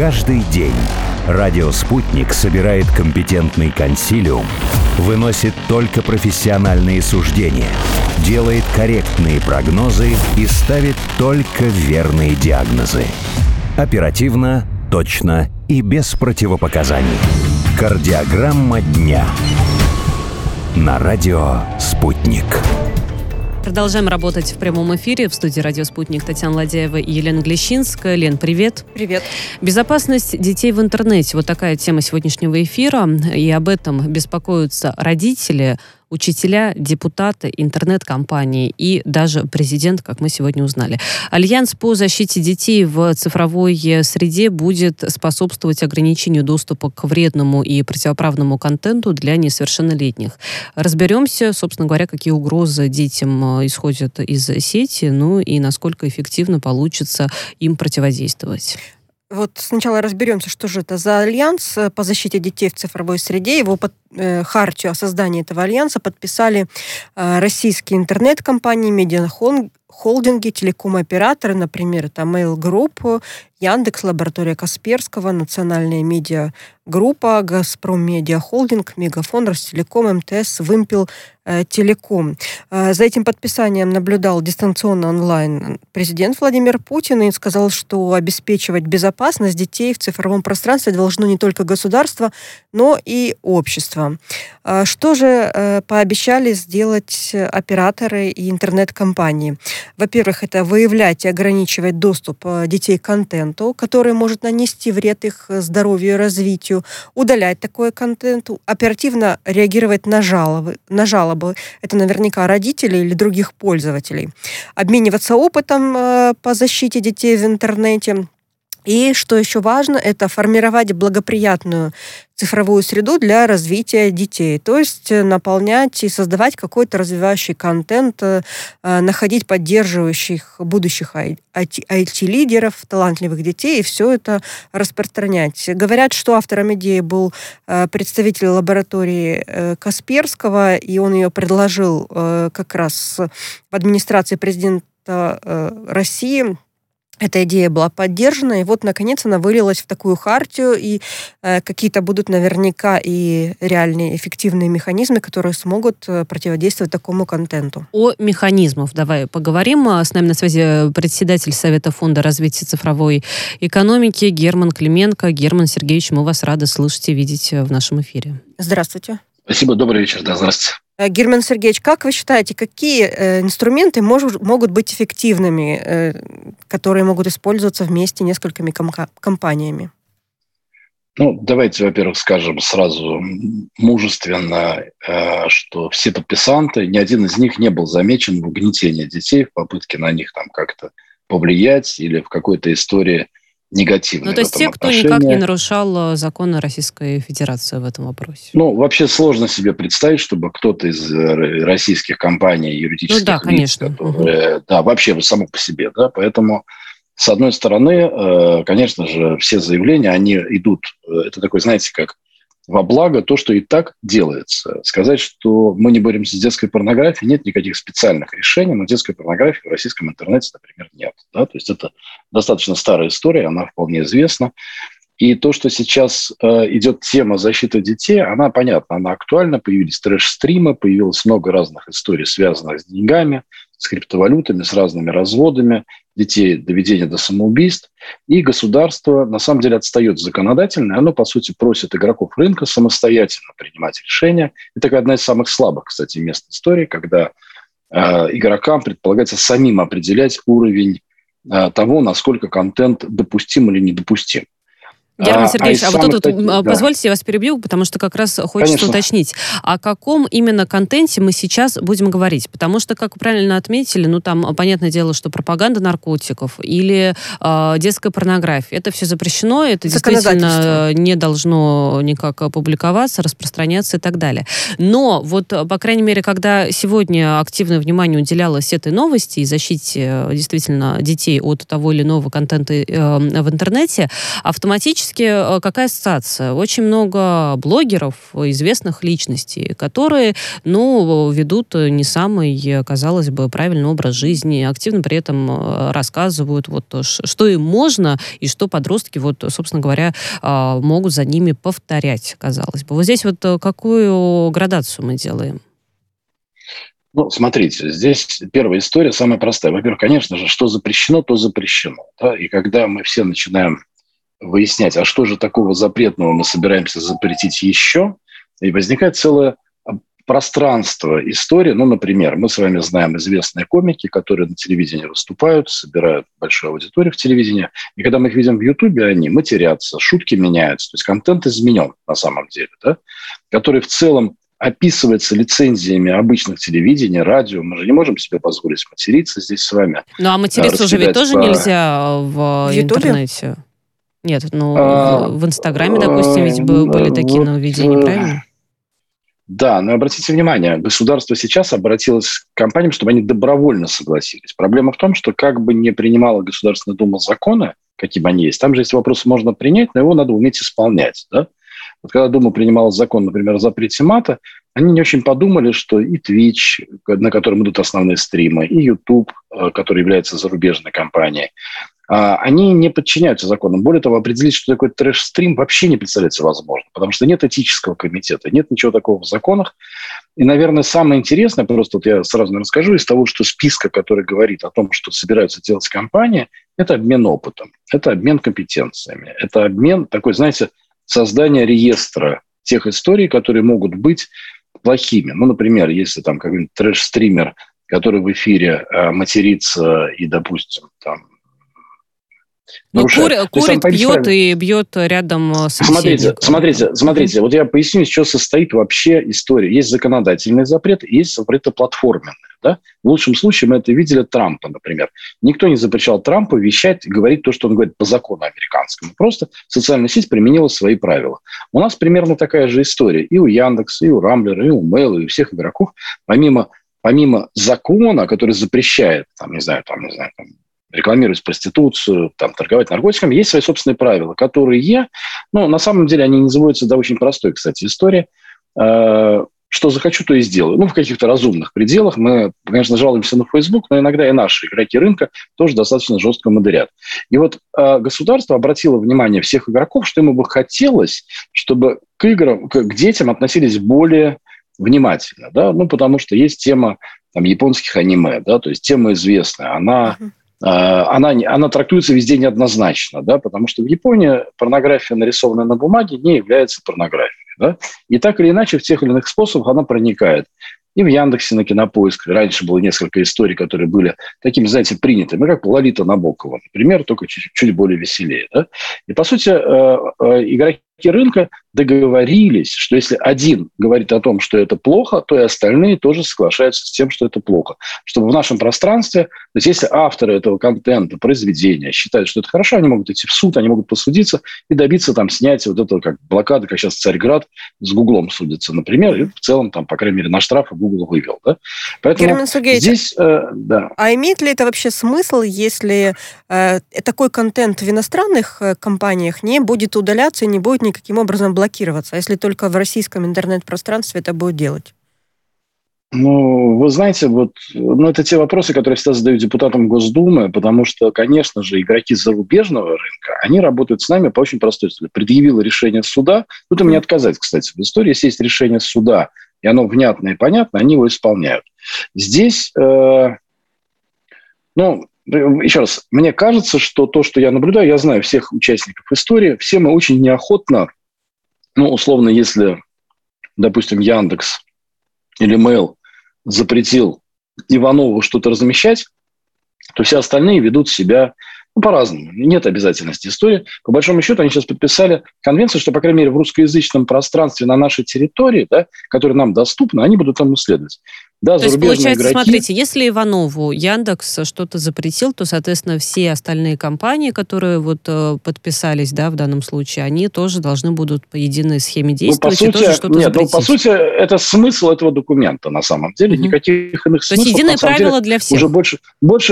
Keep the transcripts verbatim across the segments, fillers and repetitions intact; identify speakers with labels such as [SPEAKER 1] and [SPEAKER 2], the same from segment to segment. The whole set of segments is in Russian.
[SPEAKER 1] Каждый день радио «Спутник» собирает компетентный консилиум, выносит только профессиональные суждения, делает корректные прогнозы и ставит только верные диагнозы. Оперативно, точно и без противопоказаний. Кардиограмма дня. На радио «Спутник».
[SPEAKER 2] Продолжаем работать в прямом эфире. В студии «Радио Спутник» Татьяна Ладяева и Елена Глещинская. Лен, привет.
[SPEAKER 3] Привет.
[SPEAKER 2] Безопасность детей в интернете. Вот такая тема сегодняшнего эфира. И об этом беспокоятся родители, учителя, депутаты, интернет-компании и даже президент, как мы сегодня узнали. Альянс по защите детей в цифровой среде будет способствовать ограничению доступа к вредному и противоправному контенту для несовершеннолетних. Разберемся, собственно говоря, какие угрозы детям исходят из сети, ну и насколько эффективно получится им противодействовать.
[SPEAKER 3] Вот сначала разберемся, что же это за альянс по защите детей в цифровой среде. Его под, э, хартию о создании этого альянса подписали э, российские интернет-компании, медиахолдинги, телеком-операторы, например, это Mail Group, Яндекс, лаборатория Касперского, Национальная медиагруппа, Газпром Медиахолдинг, Мегафон, Ростелеком, МТС, Вымпел э, Телеком. Э, за этим подписанием наблюдал дистанционно онлайн президент Владимир Путин и сказал, что обеспечивать безопасность детей в цифровом пространстве должно не только государство, но и общество. Э, что же э, пообещали сделать операторы и интернет-компании? Во-первых, это выявлять и ограничивать доступ детей к контенту, который может нанести вред их здоровью и развитию, удалять такой контент, оперативно реагировать на жалобы. На жалобы. Это наверняка родители или других пользователей. Обмениваться опытом э, по защите детей в интернете. И, что еще важно, это формировать благоприятную цифровую среду для развития детей. То есть наполнять и создавать какой-то развивающий контент, находить поддерживающих будущих ай ти-лидеров, талантливых детей, и все это распространять. Говорят, что автором идеи был представитель лаборатории Касперского, и он ее предложил как раз в администрации президента России. Эта идея была поддержана, и вот, наконец, она вылилась в такую хартию, и э, какие-то будут наверняка и реальные эффективные механизмы, которые смогут противодействовать такому контенту.
[SPEAKER 2] О механизмах давай поговорим. С нами на связи председатель Совета фонда развития цифровой экономики Герман Клименко. Герман Сергеевич, мы вас рады слышать и видеть в нашем эфире.
[SPEAKER 3] Здравствуйте.
[SPEAKER 4] Спасибо, добрый вечер, да, здравствуйте.
[SPEAKER 3] Герман Сергеевич, как вы считаете, какие э, инструменты мож, могут быть эффективными, э, которые могут использоваться вместе несколькими комка- компаниями?
[SPEAKER 4] Ну, давайте, во-первых, скажем сразу мужественно, э, что все подписанты, ни один из них не был замечен в угнетении детей, в попытке на них там как-то повлиять или в какой-то истории негативной.
[SPEAKER 2] Ну, то есть те, кто
[SPEAKER 4] отношении.
[SPEAKER 2] никак не нарушал законы Российской Федерации в этом вопросе.
[SPEAKER 4] Ну, вообще сложно себе представить, чтобы кто-то из российских компаний, юридических
[SPEAKER 2] ну, да,
[SPEAKER 4] лиц,
[SPEAKER 2] конечно.
[SPEAKER 4] которые, угу. да, вообще само по себе, да, поэтому, с одной стороны, конечно же, все заявления, они идут, это такой, знаете, как во благо то, что и так делается. Сказать, что мы не боремся с детской порнографией, нет никаких специальных решений, но детской порнографии в российском интернете, например, нет. Да? То есть это достаточно старая история, она вполне известна. И то, что сейчас э, идет тема защиты детей, она понятна, она актуальна. Появились трэш-стримы, появилось много разных историй, связанных с деньгами, с криптовалютами, с разными разводами детей, доведения до самоубийств. И государство, на самом деле, отстает законодательно. Оно, по сути, просит игроков рынка самостоятельно принимать решения. Это такая одна из самых слабых, кстати, мест истории, когда э, игрокам предполагается самим определять уровень э, того, насколько контент допустим или недопустим.
[SPEAKER 2] Герман Сергеевич, а, а вот тут
[SPEAKER 4] таких,
[SPEAKER 2] вот,
[SPEAKER 4] да.
[SPEAKER 2] позвольте, я вас перебью, потому что как раз хочется
[SPEAKER 4] Конечно.
[SPEAKER 2] уточнить, о каком именно контенте мы сейчас будем говорить. Потому что, как вы правильно отметили, ну там, понятное дело, что пропаганда наркотиков или э, детская порнография, это все запрещено, это действительно не должно никак публиковаться, распространяться и так далее. Но вот, по крайней мере, когда сегодня активное внимание уделялось этой новости и защите действительно детей от того или иного контента э, в интернете, автоматически фактически какая ассоциация? Очень много блогеров, известных личностей, которые, ну, ведут не самый, казалось бы, правильный образ жизни, активно при этом рассказывают, вот, что им можно и что подростки, вот, собственно говоря, могут за ними повторять, казалось бы. Вот здесь вот какую градацию мы делаем?
[SPEAKER 4] Ну, смотрите, здесь первая история самая простая. Во-первых, конечно же, что запрещено, то запрещено. Да? И когда мы все начинаем выяснять, а что же такого запретного мы собираемся запретить еще, и возникает целое пространство истории. Ну, например, мы с вами знаем известные комики, которые на телевидении выступают, собирают большую аудиторию в телевидении. И когда мы их видим в Ютубе, они матерятся, шутки меняются. То есть контент изменен на самом деле, да? Который в целом описывается лицензиями обычных телевидений, радио. Мы же не можем себе позволить материться здесь с вами.
[SPEAKER 2] Ну, а материться уже ведь тоже по... нельзя в, в интернете? Нет, ну, а, в Инстаграме, допустим, ведь были а, такие вот, нововведения, правильно?
[SPEAKER 4] Да, но обратите внимание, государство сейчас обратилось к компаниям, чтобы они добровольно согласились. Проблема в том, что как бы не принимала Государственная Дума законы, какие бы они есть, там же есть вопросы, можно принять, но его надо уметь исполнять, да? Вот когда Дума принимала закон, например, о запрете мата, они не очень подумали, что и Twitch, на котором идут основные стримы, и YouTube, который является зарубежной компанией, они не подчиняются законам. Более того, определить, что такое трэш-стрим, вообще не представляется возможно, потому что нет этического комитета, нет ничего такого в законах. И, наверное, самое интересное, просто вот я сразу расскажу, из того, что списка, который говорит о том, что собираются делать компании, это обмен опытом, это обмен компетенциями, это обмен такой, знаете, создание реестра тех историй, которые могут быть плохими. Ну, например, если там какой-нибудь трэш-стример, который в эфире э, матерится и, допустим, там...
[SPEAKER 2] Ну, кур, курит, пьет и бьет рядом с
[SPEAKER 4] Смотрите, смотрите, смотрите, вот я поясню, из чего состоит вообще история. Есть законодательный запрет, есть запреты платформенные. Да? В лучшем случае мы это видели Трампа, например. Никто не запрещал Трампу вещать, говорить то, что он говорит по закону американскому. Просто социальная сеть применила свои правила. У нас примерно такая же история. И у Яндекса, и у Рамблера, и у Mail, и у всех игроков. Помимо, помимо закона, который запрещает, там, не знаю, там, не знаю, там, рекламировать проституцию, там, торговать наркотиками, есть свои собственные правила, которые, ну, на самом деле, они называются, да, очень простой, кстати, история. Что захочу, то и сделаю. Ну, в каких-то разумных пределах. Мы, конечно, жалуемся на Facebook, но иногда и наши игроки рынка тоже достаточно жестко модерят. И вот э, государство обратило внимание всех игроков, что ему бы хотелось, чтобы к играм, к, к детям относились более внимательно. Да? Ну, потому что есть тема там, японских аниме, да? То есть тема известная. Она... Uh-huh. Она, она трактуется везде неоднозначно, да, потому что в Японии порнография, нарисованная на бумаге, не является порнографией. Да? И так или иначе в тех или иных способах она проникает. И в Яндексе на Кинопоиск. Раньше было несколько историй, которые были такими, знаете, принятыми, как Лолита Набокова, например, только чуть, чуть более веселее. Да? И, по сути, игроки рынка договорились, что если один говорит о том, что это плохо, то и остальные тоже соглашаются с тем, что это плохо. Чтобы в нашем пространстве, то есть если авторы этого контента, произведения считают, что это хорошо, они могут идти в суд, они могут посудиться и добиться там снятия вот этого как блокады, как сейчас Царьград с Гуглом судится, например, и в целом, там, по крайней мере, на штрафы Google вывел. Да? Поэтому
[SPEAKER 3] Герман Сергеевич,
[SPEAKER 4] здесь, э, да.
[SPEAKER 3] А имеет ли это вообще смысл, если э, такой контент в иностранных э, компаниях не будет удаляться и не будет никаким образом блокироваться, если только в российском интернет-пространстве это будет делать?
[SPEAKER 4] Ну, вы знаете, вот, ну, это те вопросы, которые всегда задаю депутатам Госдумы, потому что, конечно же, игроки зарубежного рынка, они работают с нами по очень простой истории. Предъявило решение суда, тут им не отказать, кстати, в истории, если есть решение суда, и оно внятное и понятное, они его исполняют. Здесь, э, ну, еще раз, мне кажется, что то, что я наблюдаю, я знаю всех участников истории, все мы очень неохотно, ну, условно, если, допустим, Яндекс или Mail запретил Иванову что-то размещать, то все остальные ведут себя ну, по-разному. Нет обязательности истории. По большому счету, они сейчас подписали конвенцию, что, по крайней мере, в русскоязычном пространстве на нашей территории, да, которая нам доступна, они будут там исследовать. Да,
[SPEAKER 2] то есть, получается, игроки... смотрите, если Иванову Яндекс что-то запретил, то, соответственно, все остальные компании, которые вот подписались, да, в данном случае, они тоже должны будут по единой схеме действовать ну, по сути, и тоже что-то
[SPEAKER 4] нет,
[SPEAKER 2] запретить.
[SPEAKER 4] Ну, по сути, это смысл этого документа, на самом деле. Mm-hmm. Никаких иных
[SPEAKER 2] то
[SPEAKER 4] смыслов,
[SPEAKER 2] есть, единые правила
[SPEAKER 4] деле,
[SPEAKER 2] для всех.
[SPEAKER 4] Уже больше... больше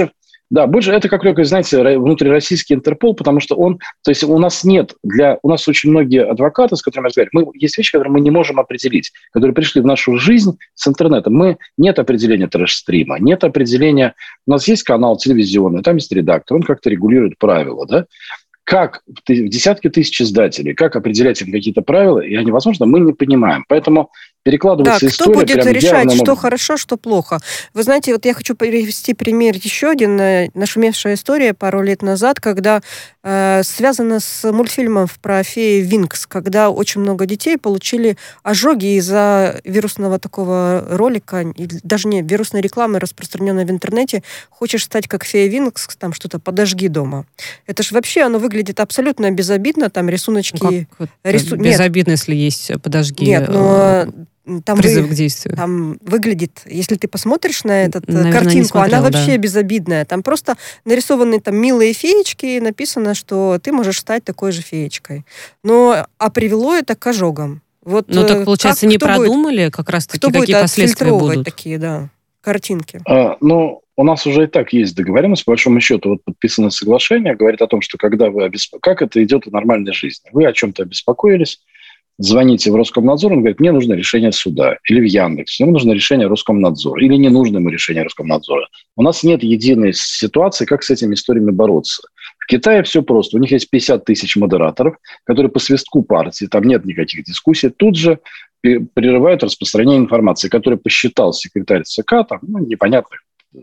[SPEAKER 4] Да, больше это как только, знаете, внутрироссийский Интерпол, потому что он, то есть у нас нет для, у нас очень многие адвокаты, с которыми разговариваем, мы, есть вещи, которые мы не можем определить, которые пришли в нашу жизнь с интернетом. Мы, нет определения трэш-стрима, нет определения, у нас есть канал телевизионный, там есть редактор, он как-то регулирует правила, да. Как десятки тысяч издателей, как определять им какие-то правила, и они, возможно, мы не понимаем. Поэтому перекладывается
[SPEAKER 3] да,
[SPEAKER 4] история...
[SPEAKER 3] кто будет
[SPEAKER 4] прям
[SPEAKER 3] решать, что
[SPEAKER 4] образом.
[SPEAKER 3] хорошо, что плохо? Вы знаете, вот я хочу привести пример еще один. Нашумевшая история пару лет назад, когда э, связана с мультфильмом про феи Винкс, когда очень много детей получили ожоги из-за вирусного такого ролика, даже не вирусной рекламы, распространенной в интернете. Хочешь стать как фея Винкс, там что-то подожги дома. Это же вообще, оно выглядит абсолютно безобидно, там рисуночки...
[SPEAKER 2] Ну,
[SPEAKER 3] рису...
[SPEAKER 2] безобидно, если есть подожги.
[SPEAKER 3] Нет, но... Там
[SPEAKER 2] призыв
[SPEAKER 3] вы,
[SPEAKER 2] к действию.
[SPEAKER 3] Там выглядит, если ты посмотришь на эту
[SPEAKER 2] картинку, смотрела,
[SPEAKER 3] она вообще
[SPEAKER 2] да.
[SPEAKER 3] безобидная. Там просто нарисованы там милые феечки, и написано, что ты можешь стать такой же феечкой. Но, а привело это к ожогам. Вот,
[SPEAKER 2] ну, так, получается,
[SPEAKER 3] как,
[SPEAKER 2] не продумали будет, как раз-таки, какие последствия будут?
[SPEAKER 3] Такие, да, картинки?
[SPEAKER 4] А, ну, у нас уже и так есть договоренность, по большому счету, вот подписанное соглашение говорит о том, что когда вы обесп... как это идет в нормальной жизни. Вы о чем-то обеспокоились, звоните в Роскомнадзор, он говорит, мне нужно решение суда. Или в Яндекс, мне нужно решение Роскомнадзора. Или не нужно ему решение Роскомнадзора. У нас нет единой ситуации, как с этими историями бороться. В Китае все просто. У них есть пятьдесят тысяч модераторов, которые по свистку партии, там нет никаких дискуссий, тут же прерывают распространение информации, которую посчитал секретарь ЦК, там, ну, непонятно.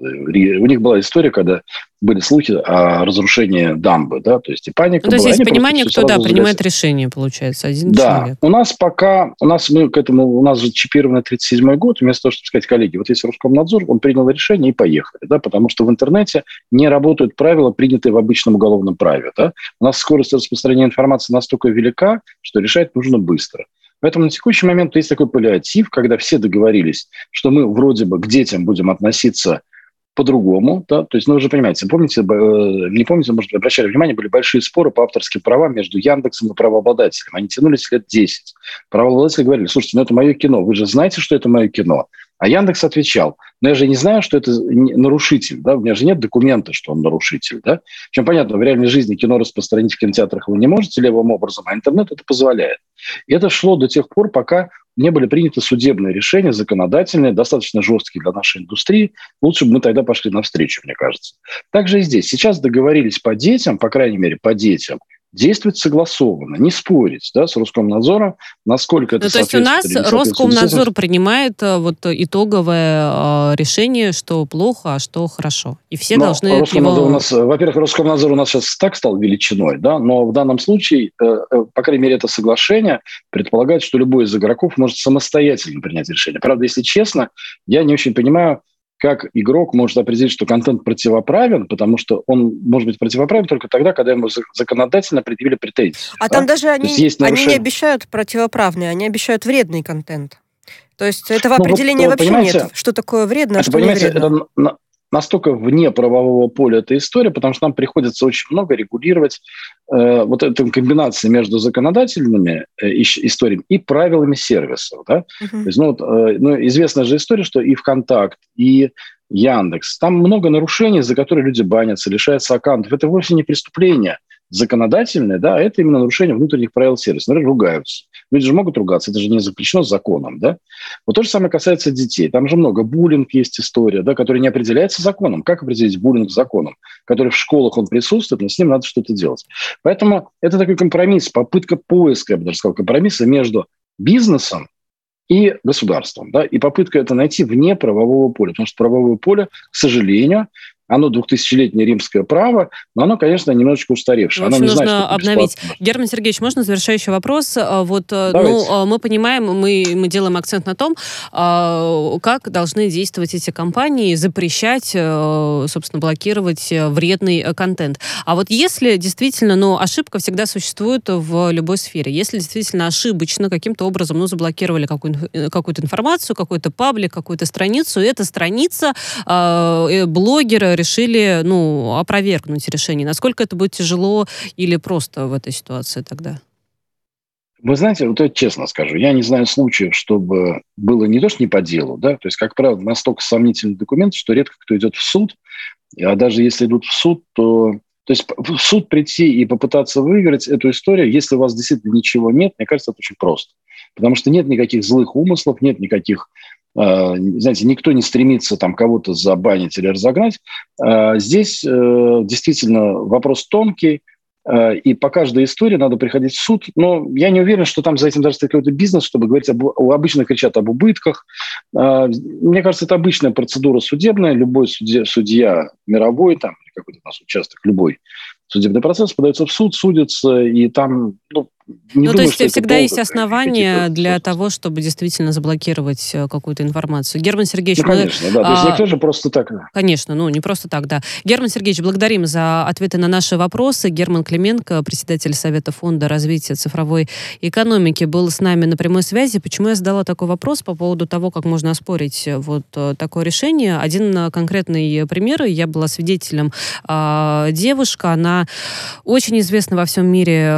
[SPEAKER 4] У них была история, когда были слухи о разрушении дамбы, да, то есть и паника
[SPEAKER 2] ну, то есть
[SPEAKER 4] была.
[SPEAKER 2] есть
[SPEAKER 4] Они
[SPEAKER 2] понимание, кто, да, принимает
[SPEAKER 4] залясили.
[SPEAKER 2] решение, получается, один
[SPEAKER 4] да.
[SPEAKER 2] человек.
[SPEAKER 4] У нас пока, у нас мы к этому, у нас же чипированный тридцать седьмой год, вместо того, чтобы сказать, коллеги, вот есть Роскомнадзор, он принял решение и поехали, да, потому что в интернете не работают правила, принятые в обычном уголовном праве, да. У нас скорость распространения информации настолько велика, что решать нужно быстро. Поэтому на текущий момент есть такой паллиатив, когда все договорились, что мы вроде бы к детям будем относиться по-другому, да, то есть, ну, вы же понимаете, помните, не помните, может, обращали внимание, были большие споры по авторским правам между Яндексом и правообладателем. Они тянулись лет десять. Правообладатели говорили, слушайте, ну, это мое кино, вы же знаете, что это мое кино. А Яндекс отвечал, но я же не знаю, что это нарушитель, да, у меня же нет документа, что он нарушитель, да. Причем, понятно, в реальной жизни кино распространить в кинотеатрах вы не можете левым образом, а интернет это позволяет. И это шло до тех пор, пока не были приняты судебные решения, законодательные, достаточно жесткие для нашей индустрии. Лучше бы мы тогда пошли навстречу, мне кажется. Также и здесь. Сейчас договорились по детям, по крайней мере, по детям, действовать согласованно, не спорить, да, с Роскомнадзором, насколько это
[SPEAKER 2] ну, то есть у нас Роскомнадзор принимает вот итоговое решение, что плохо, а что хорошо. И все но должны его...
[SPEAKER 4] У нас, во-первых, Роскомнадзор у нас сейчас так стал величиной, да, но в данном случае, по крайней мере, это соглашение предполагает, что любой из игроков может самостоятельно принять решение. Правда, если честно, я не очень понимаю, как игрок может определить, что контент противоправен, потому что он может быть противоправен только тогда, когда ему законодательно предъявили претензии.
[SPEAKER 3] А
[SPEAKER 4] да?
[SPEAKER 3] там даже они,
[SPEAKER 4] есть
[SPEAKER 3] они не обещают противоправный, они обещают вредный контент. То есть этого
[SPEAKER 4] ну,
[SPEAKER 3] определения
[SPEAKER 4] вот,
[SPEAKER 3] вообще нет. Что такое вредно, а что не вредно.
[SPEAKER 4] Это настолько вне правового поля эта история, потому что нам приходится очень много регулировать э, вот эту комбинацию между законодательными э, историями и правилами сервисов. Да? Uh-huh. То есть, ну, вот, э, ну, известная же история, что и ВКонтакт, и Яндекс, там много нарушений, за которые люди банятся, лишаются аккаунтов. Это вовсе не преступление законодательное, да, а это именно нарушение внутренних правил сервиса. Например, ругаются. Люди же могут ругаться, это же не запрещено законом, да. Вот то же самое касается детей. Там же много буллинг есть история, да, которая не определяется законом. Как определить буллинг законом? Который в школах он присутствует, но с ним надо что-то делать. Поэтому это такой компромисс, попытка поиска, я бы даже сказал, компромисса между бизнесом и государством, да, и попытка это найти вне правового поля, потому что правовое поле, к сожалению, оно двухтысячелетнее римское право, но оно, конечно, немножечко устаревшее.
[SPEAKER 2] В общем,
[SPEAKER 4] оно не
[SPEAKER 2] нужно
[SPEAKER 4] знает,
[SPEAKER 2] обновить. Герман Сергеевич, можно завершающий вопрос? Вот,
[SPEAKER 4] Давайте.
[SPEAKER 2] ну, мы понимаем, мы, мы делаем акцент на том, как должны действовать эти компании, запрещать, собственно, блокировать вредный контент. А вот если действительно, ну, ошибка всегда существует в любой сфере, если действительно ошибочно каким-то образом, ну, заблокировали какую-то, какую-то информацию, какой-то паблик, какую-то страницу, и эта страница, блогеры решили, ну, опровергнуть решение. Насколько это будет тяжело или просто в этой ситуации тогда?
[SPEAKER 4] Вы знаете, вот я честно скажу, я не знаю случаев, чтобы было не то, что не по делу, да, то есть, как правило, настолько сомнительный документ, что редко кто идет в суд, А даже если идут в суд, то... То есть в суд прийти и попытаться выиграть эту историю, если у вас действительно ничего нет, мне кажется, это очень просто. Потому что нет никаких злых умыслов, нет никаких... Знаете, никто не стремится там кого-то забанить или разогнать. Здесь действительно вопрос тонкий, и по каждой истории надо приходить в суд. Но я не уверен, что там за этим даже стоит какой-то бизнес, чтобы говорить об... Обычно кричат об убытках. Мне кажется, это обычная процедура судебная. Любой судья, судья мировой, там, какой-то у нас участок, любой судебный процесс подается в суд, судится, и там... Ну, Не
[SPEAKER 2] ну,
[SPEAKER 4] думаю,
[SPEAKER 2] то есть всегда
[SPEAKER 4] долго,
[SPEAKER 2] есть основания для того, чтобы действительно заблокировать какую-то информацию. Герман Сергеевич...
[SPEAKER 4] Ну, конечно, мы, да. То есть а, никто же просто так...
[SPEAKER 2] Конечно, ну, не просто так, да. Герман Сергеевич, благодарим за ответы на наши вопросы. Герман Клименко, председатель Совета фонда развития цифровой экономики, был с нами на прямой связи. Почему я задала такой вопрос по поводу того, как можно оспорить вот такое решение? Один конкретный пример. Я была свидетелем. Девушка, она очень известна во всем мире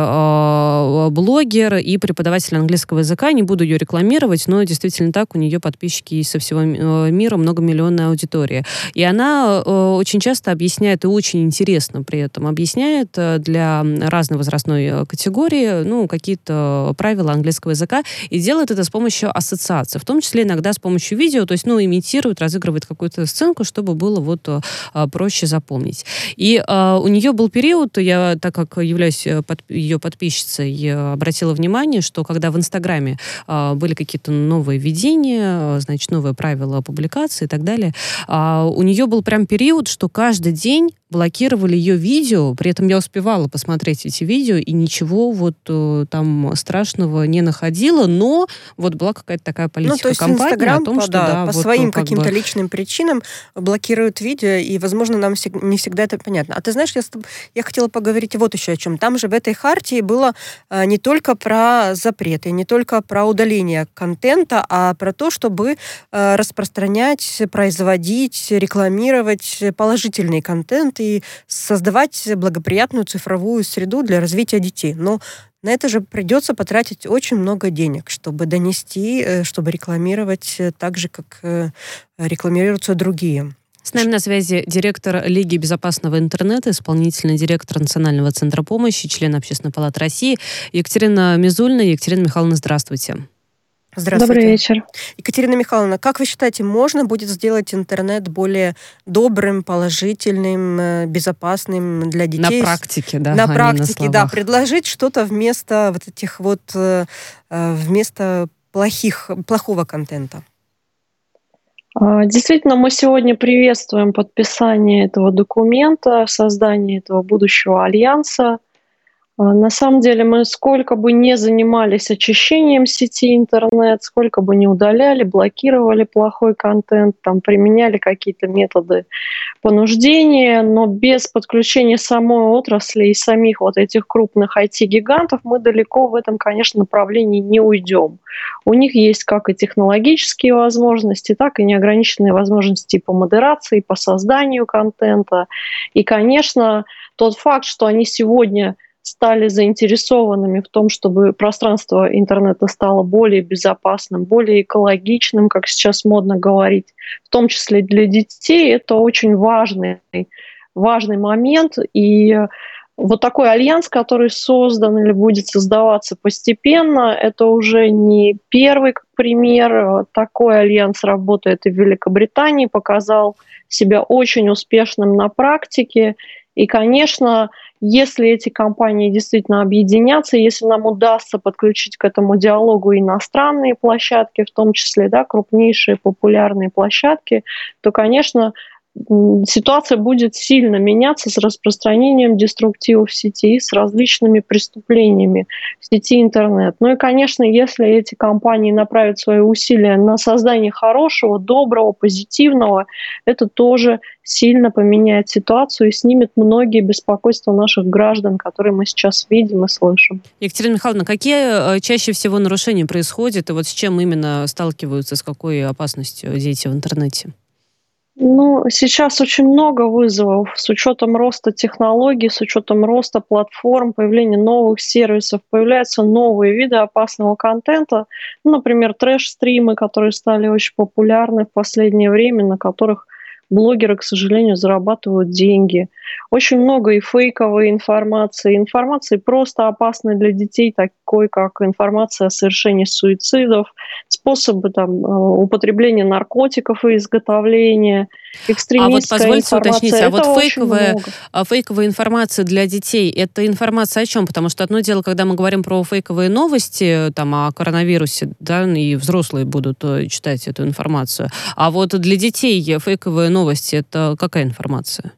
[SPEAKER 2] блогер и преподаватель английского языка. Не буду ее рекламировать, но действительно так, у нее подписчики есть со всего мира, многомиллионная аудитория. И она э, очень часто объясняет, и очень интересно при этом объясняет для разной возрастной категории, ну, какие-то правила английского языка, и делает это с помощью ассоциаций, в том числе иногда с помощью видео, то есть, ну, имитирует, разыгрывает какую-то сценку, чтобы было вот э, проще запомнить. И э, у нее был период, я, так как являюсь под, ее подписчицей, я обратила внимание, что когда в Инстаграме э, были какие-то новые введения, значит, новые правила публикации и так далее, э, у нее был прям период, что каждый день блокировали ее видео, при этом я успевала посмотреть эти видео, и ничего вот э, там страшного не находила, но вот была какая-то такая политика
[SPEAKER 3] ну, то есть
[SPEAKER 2] компании
[SPEAKER 3] Инстаграм,
[SPEAKER 2] о том,
[SPEAKER 3] по,
[SPEAKER 2] что
[SPEAKER 3] да,
[SPEAKER 2] да,
[SPEAKER 3] по
[SPEAKER 2] вот,
[SPEAKER 3] своим
[SPEAKER 2] ну, как
[SPEAKER 3] каким-то
[SPEAKER 2] бы...
[SPEAKER 3] личным причинам блокируют видео, и, возможно, нам не всегда это понятно. А ты знаешь, я, я хотела поговорить вот еще о чем. Там же в этой хартии было а, не только про запреты, не только про удаление контента, а про то, чтобы а, распространять, производить, рекламировать положительный контент и создавать благоприятную цифровую среду для развития детей. Но на это же придется потратить очень много денег, чтобы донести, чтобы рекламировать так же, как рекламируются другие.
[SPEAKER 2] С нами на связи директор Лиги безопасного интернета, исполнительный директор Национального центра помощи, член Общественной палаты России Екатерина Мизульна. Екатерина Михайловна, здравствуйте.
[SPEAKER 3] Здравствуйте.
[SPEAKER 5] Добрый вечер.
[SPEAKER 3] Екатерина Михайловна, как вы считаете, можно будет сделать интернет более добрым, положительным, безопасным для детей?
[SPEAKER 2] На практике, да.
[SPEAKER 3] На практике,
[SPEAKER 2] на
[SPEAKER 3] да. Предложить что-то вместо вот этих вот, вместо плохих, плохого контента.
[SPEAKER 5] Действительно, мы сегодня приветствуем подписание этого документа, создание этого будущего альянса. На самом деле мы сколько бы ни занимались очищением сети интернет, сколько бы ни удаляли, блокировали плохой контент, там, применяли какие-то методы понуждения, но без подключения самой отрасли и самих вот этих крупных ай ти-гигантов мы далеко в этом, конечно, направлении не уйдем. У них есть как и технологические возможности, так и неограниченные возможности по модерации, по созданию контента. И, конечно, тот факт, что они сегодня стали заинтересованными в том, чтобы пространство интернета стало более безопасным, более экологичным, как сейчас модно говорить, в том числе для детей, это очень важный, важный момент. И вот такой альянс, который создан или будет создаваться постепенно, это уже не первый пример. Такой альянс работает и в Великобритании, показал себя очень успешным на практике. И, конечно, если эти компании действительно объединятся, если нам удастся подключить к этому диалогу иностранные площадки, в том числе, да, крупнейшие популярные площадки, то, конечно, ситуация будет сильно меняться с распространением деструктивов в сети, с различными преступлениями в сети интернет. Ну и, конечно, если эти компании направят свои усилия на создание хорошего, доброго, позитивного, это тоже сильно поменяет ситуацию и снимет многие беспокойства наших граждан, которые мы сейчас видим и слышим.
[SPEAKER 2] Екатерина Михайловна, какие чаще всего нарушения происходят и вот с чем именно сталкиваются, с какой опасностью дети в интернете?
[SPEAKER 5] Ну, сейчас очень много вызовов с учетом роста технологий, с учетом роста платформ, появления новых сервисов, появляются новые виды опасного контента. Ну, например, трэш-стримы, которые стали очень популярны в последнее время, на которых блогеры, к сожалению, зарабатывают деньги. Очень много и фейковой информации, информации просто опасной для детей, такой как информация о совершении суицидов, способы там, употребления наркотиков и изготовления, экстремистская
[SPEAKER 2] А вот позвольте
[SPEAKER 5] информация.
[SPEAKER 2] уточнить, а вот
[SPEAKER 5] Этого очень
[SPEAKER 2] фейковая,
[SPEAKER 5] много.
[SPEAKER 2] а, фейковая информация для детей, это информация о чем? Потому что одно дело, когда мы говорим про фейковые новости, там, о коронавирусе, да, и взрослые будут э, читать эту информацию. А вот для детей фейковые новости, это какая информация?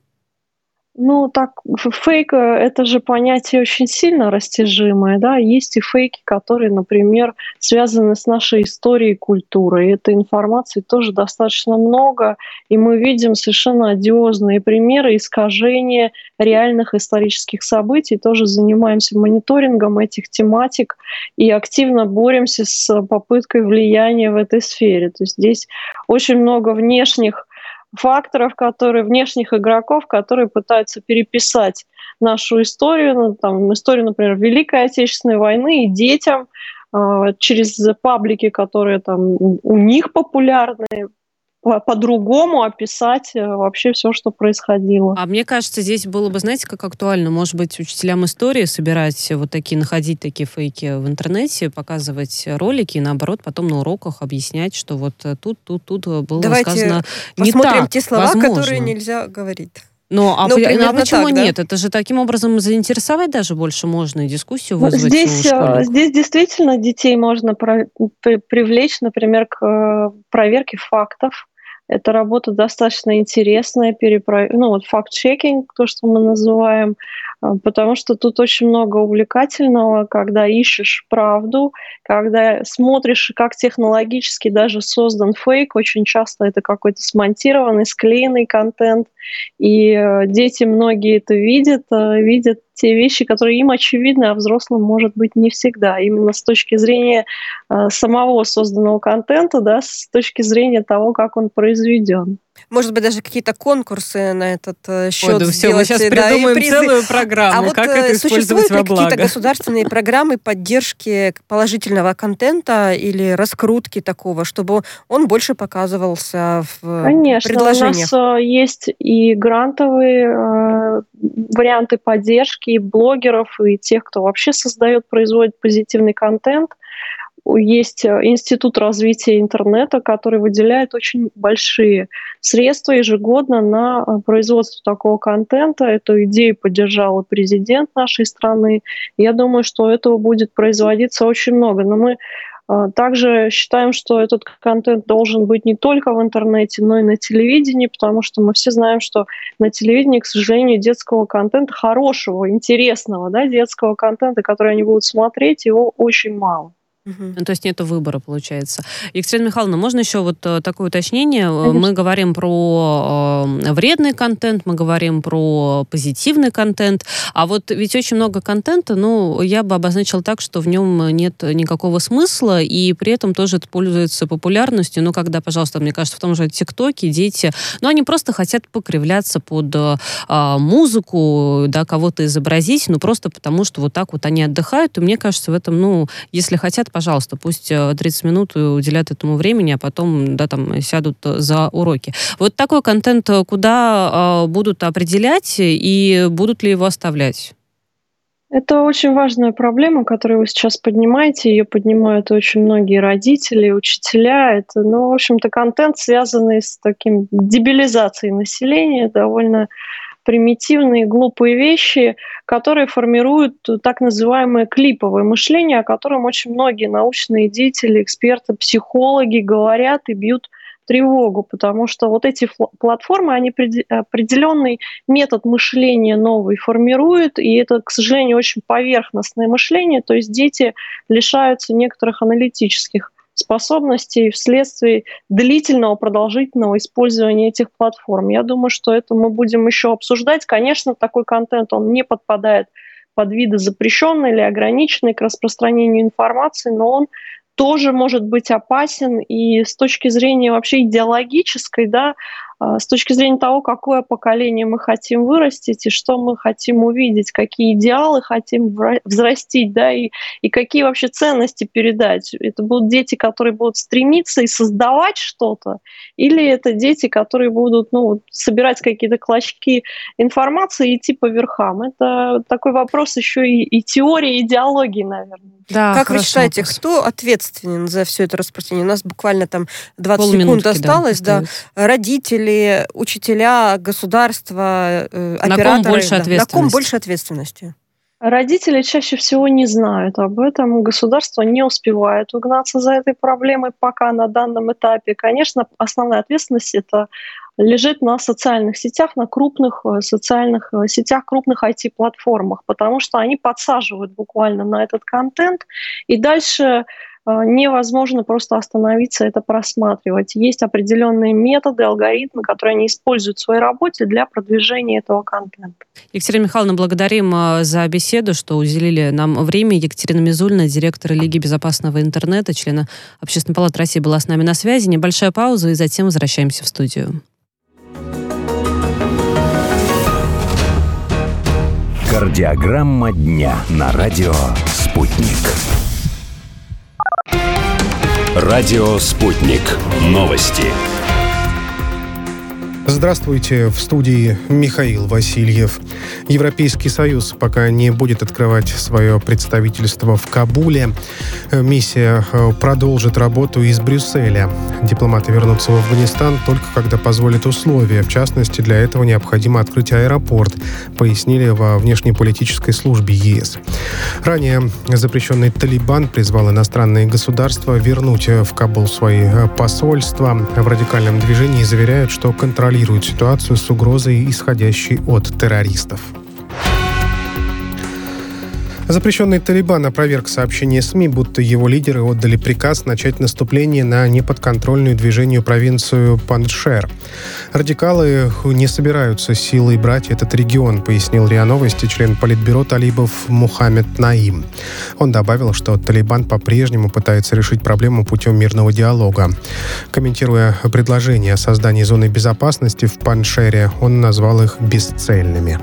[SPEAKER 5] Ну, так, ф- фейк, э, это же понятие очень сильно растяжимое, да. Есть и фейки, которые, например, связаны с нашей историей и культурой. Этой информации тоже достаточно много, и мы видим совершенно одиозные примеры искажения реальных исторических событий. Тоже занимаемся мониторингом этих тематик и активно боремся с попыткой влияния в этой сфере. То есть здесь очень много внешних факторов, которые, внешних игроков, которые пытаются переписать нашу историю, ну, там, историю, например, Великой Отечественной войны, и детям э, через паблики, которые там у них популярны, по- по-другому описать э, вообще все, что происходило.
[SPEAKER 2] А мне кажется, здесь было бы, знаете, как актуально, может быть, учителям истории собирать вот такие, находить такие фейки в интернете, показывать ролики и, наоборот, потом на уроках объяснять, что вот э, тут, тут, тут э, было
[SPEAKER 3] Давайте
[SPEAKER 2] сказано не
[SPEAKER 3] посмотрим
[SPEAKER 2] так.
[SPEAKER 3] те слова,
[SPEAKER 2] Возможно.
[SPEAKER 3] которые нельзя говорить.
[SPEAKER 2] Но, а,
[SPEAKER 3] Ну,
[SPEAKER 2] при- ну, а
[SPEAKER 3] примерно
[SPEAKER 2] почему
[SPEAKER 3] так, да?
[SPEAKER 2] нет? Это же таким образом заинтересовать даже больше можно и дискуссию
[SPEAKER 5] Ну,
[SPEAKER 2] вызвать
[SPEAKER 5] Здесь,
[SPEAKER 2] у
[SPEAKER 5] э,
[SPEAKER 2] школьников.
[SPEAKER 5] здесь действительно детей можно про- при- привлечь, например, к э, проверке фактов. Эта работа достаточно интересная, перепро... ну вот факт-чекинг, то, что мы называем, э, потому что тут очень много увлекательного, когда ищешь правду, когда смотришь, как технологически даже создан фейк. Очень часто это какой-то смонтированный, склеенный контент, и э, дети многие это видят, э, видят те вещи, которые им очевидны, а взрослым, может быть, не всегда. Именно с точки зрения э, самого созданного контента, да, с точки зрения того, как он произведен.
[SPEAKER 3] Может быть, даже какие-то конкурсы на этот э,
[SPEAKER 2] Ой,
[SPEAKER 3] счет
[SPEAKER 2] да все, мы
[SPEAKER 3] сделать.
[SPEAKER 2] сейчас
[SPEAKER 3] э, да, и
[SPEAKER 2] придумаем
[SPEAKER 3] призы.
[SPEAKER 2] целую программу,
[SPEAKER 3] А вот
[SPEAKER 2] как
[SPEAKER 3] э,
[SPEAKER 2] это использовать
[SPEAKER 3] существуют
[SPEAKER 2] во
[SPEAKER 3] ли какие-то
[SPEAKER 2] благо.
[SPEAKER 3] государственные программы поддержки положительного контента или раскрутки такого, чтобы он больше показывался в
[SPEAKER 5] Конечно, у
[SPEAKER 3] предложениях?
[SPEAKER 5] нас э, есть и грантовые э, варианты поддержки, и блогеров, и тех, кто вообще создает, производит позитивный контент. Есть э, Институт развития интернета, который выделяет очень большие средства ежегодно на э, производство такого контента. Эту идею поддержал и президент нашей страны. Я думаю, что этого будет производиться очень много. Но мы э, также считаем, что этот контент должен быть не только в интернете, но и на телевидении, потому что мы все знаем, что на телевидении, к сожалению, детского контента, хорошего, интересного, да, детского контента, который они будут смотреть, его очень мало.
[SPEAKER 3] Мгм.
[SPEAKER 2] Ну, то есть нет выбора, получается. Екатерина Михайловна, можно еще вот э, такое уточнение? Э,
[SPEAKER 5] Конечно.
[SPEAKER 2] Мы говорим про э, вредный контент, мы говорим про позитивный контент, а вот ведь очень много контента, ну, я бы обозначила так, что в нем нет никакого смысла, и при этом тоже это пользуется популярностью. Ну, когда, пожалуйста, мне кажется, в том же ТикТоке дети, ну, они просто хотят покривляться под э, музыку, да, кого-то изобразить, ну, просто потому что вот так вот они отдыхают, и мне кажется, в этом, ну, если хотят, пожалуйста, пусть тридцать минут уделят этому времени, а потом, да, там, сядут за уроки. Вот такой контент куда э, будут определять и будут ли его оставлять?
[SPEAKER 5] Это очень важная проблема, которую вы сейчас поднимаете. Ее поднимают очень многие родители, учителя. Это, ну, в общем-то, контент, связанный с таким дебилизацией населения, довольно примитивные, глупые вещи, которые формируют так называемое клиповое мышление, о котором очень многие научные деятели, эксперты, психологи говорят и бьют тревогу, потому что вот эти платформы, они определенный метод мышления новый формируют, и это, к сожалению, очень поверхностное мышление, то есть дети лишаются некоторых аналитических способностей вследствие длительного, продолжительного использования этих платформ. Я думаю, что это мы будем еще обсуждать. Конечно, такой контент, он не подпадает под виды запрещенные или ограниченные к распространению информации, но он тоже может быть опасен, и с точки зрения вообще идеологической, да, с точки зрения того, какое поколение мы хотим вырастить и что мы хотим увидеть, какие идеалы хотим взрастить, да, и, и какие вообще ценности передать. Это будут дети, которые будут стремиться и создавать что-то, или это дети, которые будут, ну, собирать какие-то клочки информации и идти по верхам. Это такой вопрос еще и, и теории, и идеологии, наверное.
[SPEAKER 3] Да, как вы считаете, вопрос. Кто ответственен за все это распространение? У нас буквально там двадцать секунд осталось. Да, да. Родители, учителя, государство, э, операторы. На ком больше да. ответственности? На ком больше ответственности?
[SPEAKER 5] Родители чаще всего не знают об этом. Государство не успевает угнаться за этой проблемой пока на данном этапе. Конечно, основная ответственность это лежит на социальных сетях, на крупных социальных сетях, крупных ай ти-платформах, потому что они подсаживают буквально на этот контент, и дальше невозможно просто остановиться, это просматривать. Есть определенные методы, алгоритмы, которые они используют в своей работе для продвижения этого контента.
[SPEAKER 2] Екатерина Михайловна, благодарим за беседу, что уделили нам время. Екатерина Мизулина, директор Лиги безопасного интернета, члена Общественной палаты России, была с нами на связи. Небольшая пауза, и затем возвращаемся в студию.
[SPEAKER 1] Кардиограмма дня на радио «Спутник». Радио «Спутник». Новости.
[SPEAKER 6] Здравствуйте, в студии Михаил Васильев. Европейский Союз пока не будет открывать свое представительство в Кабуле. Миссия продолжит работу из Брюсселя. Дипломаты вернутся в Афганистан только когда позволят условия. В частности, для этого необходимо открыть аэропорт, пояснили во внешнеполитической службе ЕС. Ранее запрещенный Талибан призвал иностранные государства вернуть в Кабул свои посольства. В радикальном движении заверяют, что контролируют ситуацию с угрозой, исходящей от террористов. Запрещенный Талибан опроверг сообщение СМИ, будто его лидеры отдали приказ начать наступление на неподконтрольную движению провинцию Панджшер. Радикалы не собираются силой брать этот регион, пояснил РИА Новости член Политбюро талибов Мухаммед Наим. Он добавил, что Талибан по-прежнему пытается решить проблему путем мирного диалога. Комментируя предложение о создании зоны безопасности в Панджшере, он назвал их бесцельными.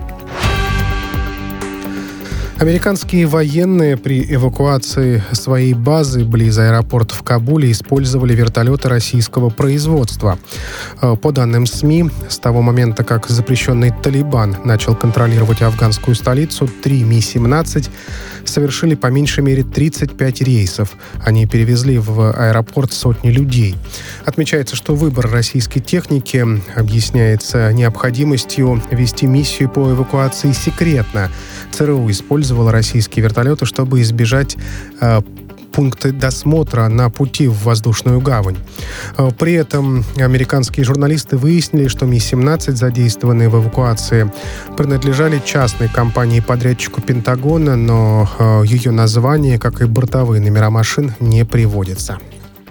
[SPEAKER 6] Американские военные при эвакуации своей базы близ аэропорта в Кабуле использовали вертолеты российского производства. По данным СМИ, с того момента, как запрещенный Талибан начал контролировать афганскую столицу, три Ми семнадцать совершили по меньшей мере тридцать пять рейсов. Они перевезли в аэропорт сотни людей. Отмечается, что выбор российской техники объясняется необходимостью вести миссию по эвакуации секретно. ЦРУ использовала российские вертолеты, чтобы избежать э, пункты досмотра на пути в воздушную гавань. При этом американские журналисты выяснили, что Ми семнадцать, задействованные в эвакуации, принадлежали частной компании-подрядчику Пентагона, но э, ее название, как и бортовые номера машин, не приводятся.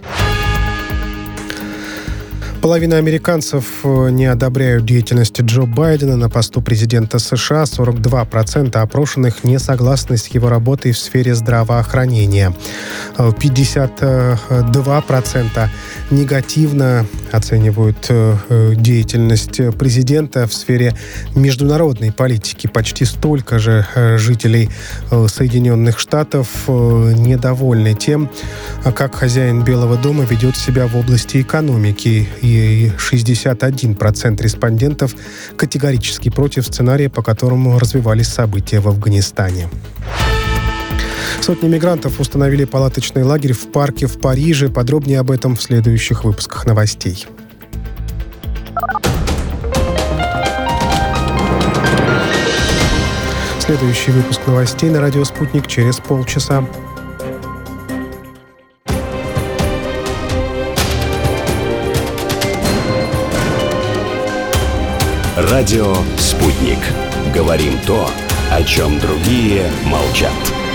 [SPEAKER 6] Половина американцев не одобряют деятельность Джо Байдена на посту президента США. сорок два процента опрошенных не согласны с его работой в сфере здравоохранения. пятьдесят два процента негативно оценивают деятельность президента в сфере международной политики. Почти столько же жителей Соединенных Штатов недовольны тем, как хозяин Белого дома ведет себя в области экономики. И шестьдесят один процент респондентов категорически против сценария, по которому развивались события в Афганистане. Сотни мигрантов установили палаточный лагерь в парке в Париже. Подробнее об этом в следующих выпусках новостей. Следующий выпуск новостей на радио «Спутник» через полчаса.
[SPEAKER 1] Радио «Спутник». Говорим то, о чем другие молчат.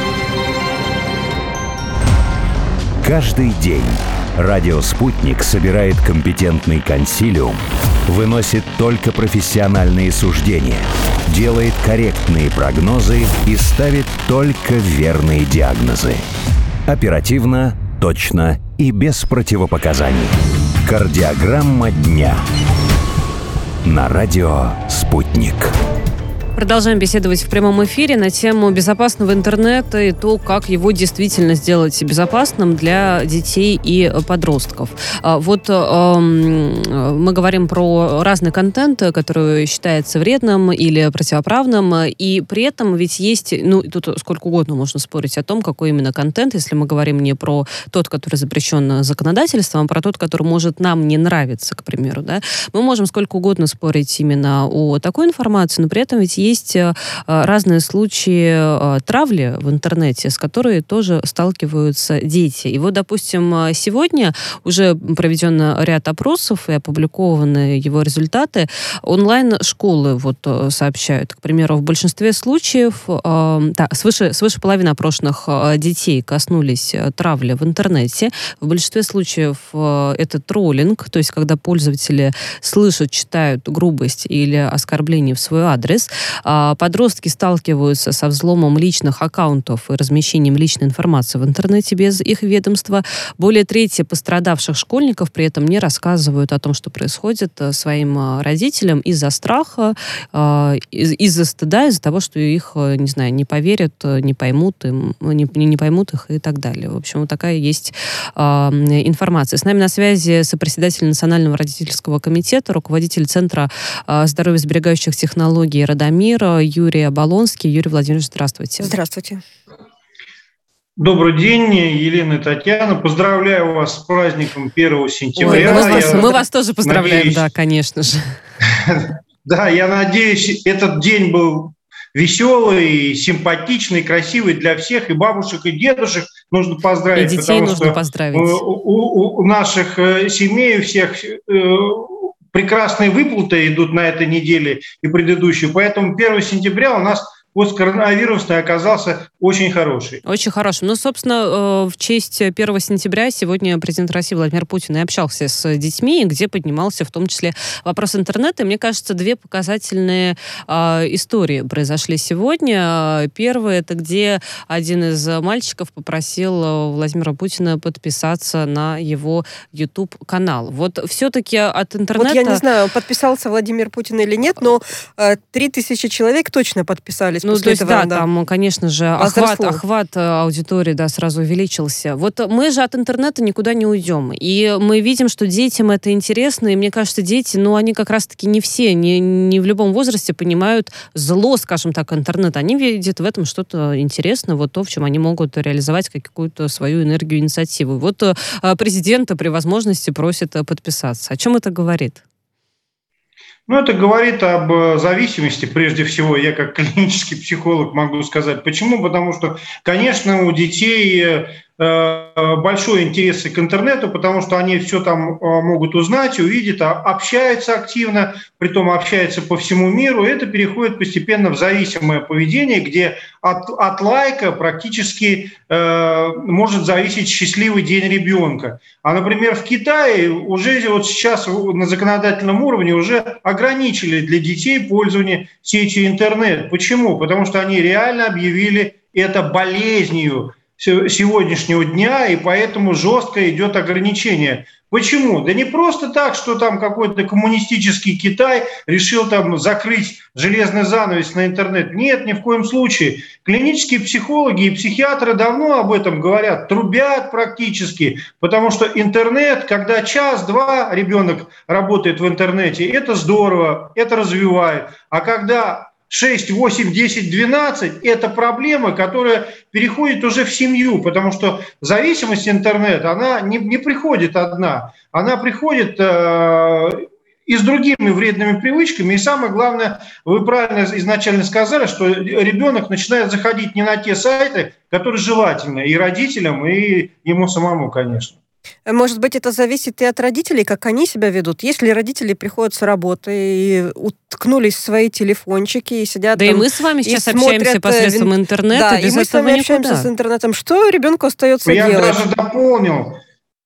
[SPEAKER 1] Каждый день радио «Спутник» собирает компетентный консилиум, выносит только профессиональные суждения, делает корректные прогнозы и ставит только верные диагнозы. Оперативно, точно и без противопоказаний. Кардиограмма дня. на радио «Спутник».
[SPEAKER 2] Продолжаем беседовать в прямом эфире на тему безопасного интернета и то, как его действительно сделать безопасным для детей и подростков. Вот э, мы говорим про разный контент, который считается вредным или противоправным, и при этом ведь есть, ну, тут сколько угодно можно спорить о том, какой именно контент, если мы говорим не про тот, который запрещен законодательством, а про тот, который может нам не нравиться, к примеру, да. Мы можем сколько угодно спорить именно о такой информации, но при этом ведь есть Есть разные случаи травли в интернете, с которыми тоже сталкиваются дети. И вот, допустим, сегодня уже проведен ряд опросов и опубликованы его результаты. Онлайн-школы вот сообщают, к примеру, в большинстве случаев да, свыше, свыше половины опрошенных детей коснулись травли в интернете. В большинстве случаев это троллинг, то есть когда пользователи слышат, читают грубость или оскорбление в свой адрес. Подростки сталкиваются со взломом личных аккаунтов и размещением личной информации в интернете без их ведомства. Более трети пострадавших школьников при этом не рассказывают о том, что происходит своим родителям из-за страха, из-за стыда, из-за того, что их, не знаю, не поверят, не поймут, им, не, не поймут их и так далее. В общем, вот такая есть информация. С нами на связи сопредседатель Национального родительского комитета, руководитель Центра здоровья сберегающих технологий «Радомир» Юрий Оболонский. Юрий Владимирович, здравствуйте.
[SPEAKER 3] Здравствуйте.
[SPEAKER 7] Добрый день, Елена и Татьяна. Поздравляю вас с праздником первого сентября.
[SPEAKER 2] Ой, мы, вас,
[SPEAKER 7] я
[SPEAKER 2] мы вас тоже поздравляем,
[SPEAKER 7] надеюсь,
[SPEAKER 2] да, конечно же.
[SPEAKER 7] Да, я надеюсь, этот день был веселый, симпатичный, красивый для всех, и бабушек, и дедушек нужно поздравить.
[SPEAKER 2] И детей нужно поздравить. У,
[SPEAKER 7] у, у наших семей, у всех прекрасные выплаты идут на этой неделе и предыдущую, поэтому первого сентября у нас посткоронавирусный оказался очень хороший.
[SPEAKER 2] Очень хороший. Ну, собственно, в честь первого сентября сегодня президент России Владимир Путин и общался с детьми, где поднимался в том числе вопрос интернета. И мне кажется, две показательные э, истории произошли сегодня. Первое, это где один из мальчиков попросил Владимира Путина подписаться на его YouTube-канал. Вот все-таки от интернета...
[SPEAKER 3] Вот я не знаю, подписался Владимир Путин или нет, но три тысячи человек точно подписались.
[SPEAKER 2] Ну, то есть,
[SPEAKER 3] этого,
[SPEAKER 2] да, да, там, конечно же, охват, охват аудитории, да, сразу увеличился. Вот мы же от интернета никуда не уйдем. И мы видим, что детям это интересно, и мне кажется, дети, ну, они как раз-таки не все, не, не в любом возрасте понимают зло, скажем так, интернета. Они видят в этом что-то интересное, вот то, в чем они могут реализовать какую-то свою энергию, инициативу. Вот президента при возможности просит подписаться. О чем это говорит?
[SPEAKER 7] Ну, это говорит об зависимости, прежде всего, я как клинический психолог могу сказать. Почему? Потому что, конечно, у детей большой интерес к интернету, потому что они все там могут узнать, увидеть, общаются активно, притом общаются по всему миру, и это переходит постепенно в зависимое поведение, где от, от лайка практически э, может зависеть счастливый день ребенка. А, например, в Китае уже вот сейчас на законодательном уровне уже ограничили для детей пользование сетью интернет. Почему? Потому что они реально объявили это болезнью сегодняшнего дня, и поэтому жестко идет ограничение. Почему? Да не просто так, что там какой-то коммунистический Китай решил там закрыть железный занавес на интернет. Нет, ни в коем случае. Клинические психологи и психиатры давно об этом говорят, трубят практически, потому что интернет, когда час-два ребенок работает в интернете, это здорово, это развивает. А когда шесть, восемь, десять, двенадцать – это проблема, которая переходит уже в семью, потому что зависимость интернета, она не, не приходит одна, она приходит э, и с другими вредными привычками. И самое главное, вы правильно изначально сказали, что ребенок начинает заходить не на те сайты, которые желательны и родителям, и ему самому, конечно.
[SPEAKER 3] Может быть, это зависит и от родителей, как они себя ведут. Если родители приходят с работы и уткнулись в свои телефончики и сидят
[SPEAKER 2] да
[SPEAKER 3] там...
[SPEAKER 2] Да и мы с вами сейчас
[SPEAKER 3] смотрят,
[SPEAKER 2] общаемся посредством интернета,
[SPEAKER 3] да,
[SPEAKER 2] без
[SPEAKER 3] и мы
[SPEAKER 2] этого
[SPEAKER 3] с вами
[SPEAKER 2] никуда.
[SPEAKER 3] общаемся с интернетом. Что ребенку остается
[SPEAKER 7] Я
[SPEAKER 3] делать?
[SPEAKER 7] даже дополнил.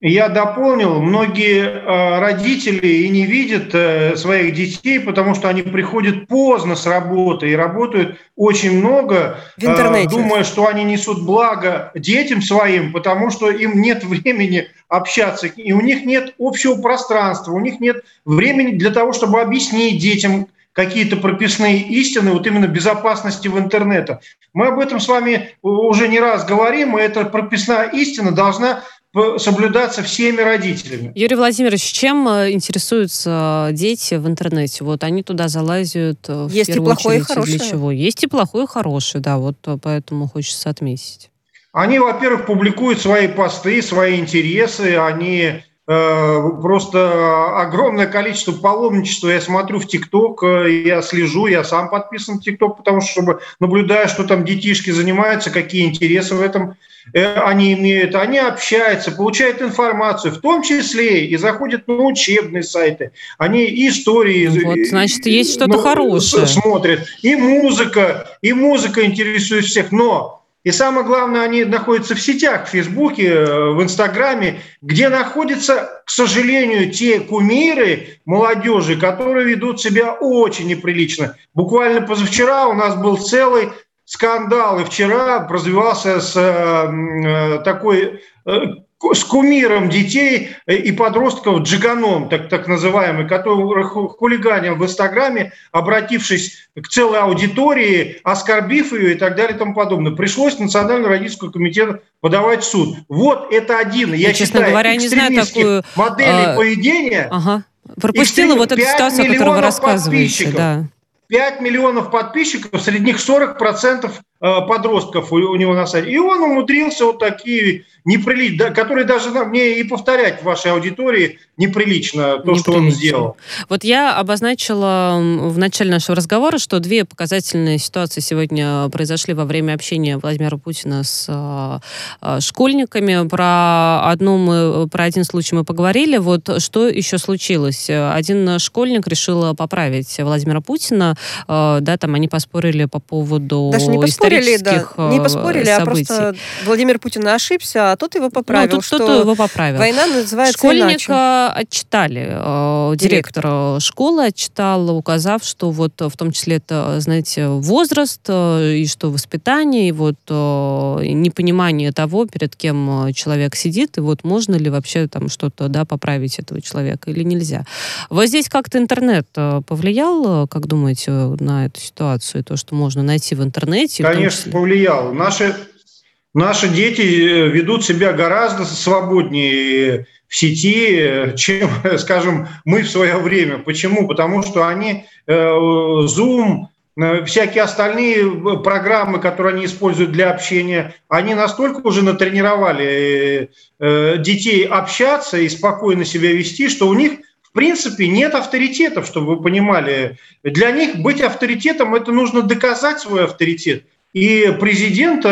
[SPEAKER 7] я дополнил, многие э, родители и не видят э, своих детей, потому что они приходят поздно с работы и работают очень много,
[SPEAKER 3] в интернете,
[SPEAKER 7] э, думая, что они несут благо детям своим, потому что им нет времени общаться, и у них нет общего пространства, у них нет времени для того, чтобы объяснить детям какие-то прописные истины, вот именно безопасности в интернете. Мы об этом с вами уже не раз говорим, и эта прописная истина должна соблюдаться всеми родителями.
[SPEAKER 2] Юрий Владимирович, чем интересуются дети в интернете? Вот они туда залазят в
[SPEAKER 3] Есть
[SPEAKER 2] первую
[SPEAKER 3] и плохое,
[SPEAKER 2] очередь
[SPEAKER 3] и хорошее.
[SPEAKER 2] для чего? Есть и плохое, и хорошее, да, вот поэтому хочется отметить.
[SPEAKER 7] Они, во-первых, публикуют свои посты, свои интересы, они э, просто огромное количество паломничества. Я смотрю в ТикТок, я слежу, я сам подписан в ТикТок, потому что, чтобы наблюдая, что там детишки занимаются, какие интересы в этом они имеют, они общаются, получают информацию, в том числе и заходят на учебные сайты, они и истории
[SPEAKER 2] вот, значит, есть что-то
[SPEAKER 7] ну,
[SPEAKER 2] хорошее.
[SPEAKER 7] Смотрят, и музыка, и музыка интересует всех, но и самое главное, они находятся в сетях, в Фейсбуке, в Инстаграме, где находятся, к сожалению, те кумиры молодежи, которые ведут себя очень неприлично. Буквально позавчера у нас был целый скандал, и вчера развивался с э, такой э, с кумиром детей и подростков Джиганом, так, так называемый, который хулиганил в Инстаграме, обратившись к целой аудитории, оскорбив ее и так далее и тому подобное. Пришлось Национальному родительскому комитету подавать в суд. Вот это один, я, я
[SPEAKER 2] честно
[SPEAKER 7] считаю,
[SPEAKER 2] говоря, не знаю такую
[SPEAKER 7] моделей
[SPEAKER 2] а...
[SPEAKER 7] поведения.
[SPEAKER 2] Ага. Пропустила вот эту ситуацию, о которой вы рассказываете. Да.
[SPEAKER 7] пять миллионов подписчиков, среди них сорок процентов подростков у, у него на сайте. И он умудрился вот такие неприличные, да, которые даже мне и повторять в вашей аудитории неприлично то, неприлично. Что он сделал.
[SPEAKER 2] Вот я обозначила в начале нашего разговора, что две показательные ситуации сегодня произошли во время общения Владимира Путина с э, школьниками. Про одну мы, про один случай мы поговорили. Вот что еще случилось? Один школьник решил поправить Владимира Путина. Э, да, там они поспорили по поводу
[SPEAKER 3] Даже не поспорили, да. Не поспорили,
[SPEAKER 2] событий.
[SPEAKER 3] А просто Владимир Путин ошибся, а тот его поправил.
[SPEAKER 2] Ну, тут
[SPEAKER 3] что
[SPEAKER 2] кто-то его поправил.
[SPEAKER 3] Война называется
[SPEAKER 2] Школьника
[SPEAKER 3] иначе.
[SPEAKER 2] Отчитали. Э, директор. директор школы отчитал, указав, что вот в том числе это, знаете, возраст, э, и что воспитание, и вот э, непонимание того, перед кем человек сидит, и вот можно ли вообще там что-то, да, поправить этого человека или нельзя. Вот здесь как-то интернет повлиял, как думаете, на эту ситуацию, то, что можно найти в интернете?
[SPEAKER 7] Конечно, повлиял. Наши, наши дети ведут себя гораздо свободнее в сети, чем, скажем, мы в свое время. Почему? Потому что они Zoom, всякие остальные программы, которые они используют для общения, они настолько уже натренировали детей общаться и спокойно себя вести, что у них в принципе нет авторитетов, чтобы вы понимали. Для них быть авторитетом – это нужно доказать свой авторитет. И президент,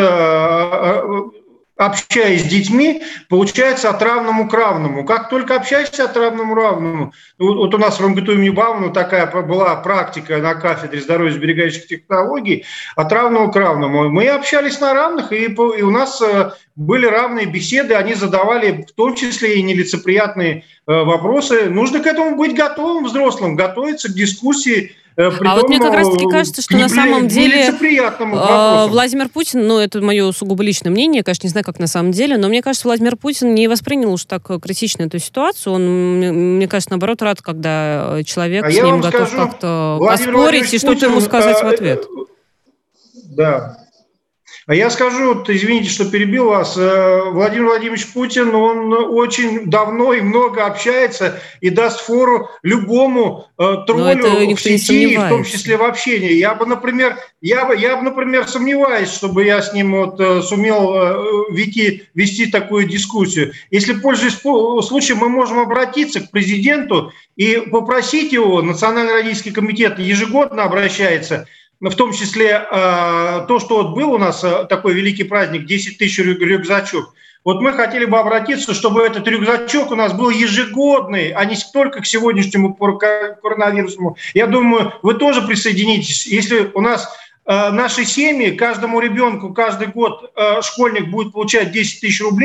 [SPEAKER 7] общаясь с детьми, получается от равному к равному. Как только общаешься от равному к равному, вот у нас в МГТУ имени Баумана такая была практика на кафедре здоровья и сберегающих технологий, от равного к равному. Мы общались на равных, и у нас были равные беседы, они задавали в том числе и нелицеприятные вопросы. Нужно к этому быть готовым взрослым, готовиться к дискуссии. Притом,
[SPEAKER 2] а вот мне как раз-таки кажется, что на самом деле
[SPEAKER 7] э,
[SPEAKER 2] Владимир Путин, ну это мое сугубо личное мнение, я, конечно, не знаю, как на самом деле, но мне кажется, Владимир Путин не воспринял уж так критично эту ситуацию. Он, мне кажется, наоборот, рад, когда человек а с ним готов скажу, как-то Владимир поспорить и что-то ему сказать э, в ответ.
[SPEAKER 7] Да. А я скажу, извините, что перебил вас, Владимир Владимирович Путин, он очень давно и много общается и даст фору любому троллю в сети, в том числе в общении. Я бы, например, я бы, я бы, например, сомневаюсь, чтобы я с ним вот сумел вести, вести такую дискуссию. Если, пользуясь случаем, мы можем обратиться к президенту и попросить его, Национальный родительский комитет ежегодно обращается, в том числе э, то, что вот был у нас э, такой великий праздник, десять тысяч рюкзачок. Вот мы хотели бы обратиться, чтобы этот рюкзачок у нас был ежегодный, а не только к сегодняшнему коронавирусному. Я думаю, вы тоже присоединитесь. Если у нас э, наши семьи, каждому ребенку каждый год э, школьник будет получать десять тысяч рублей,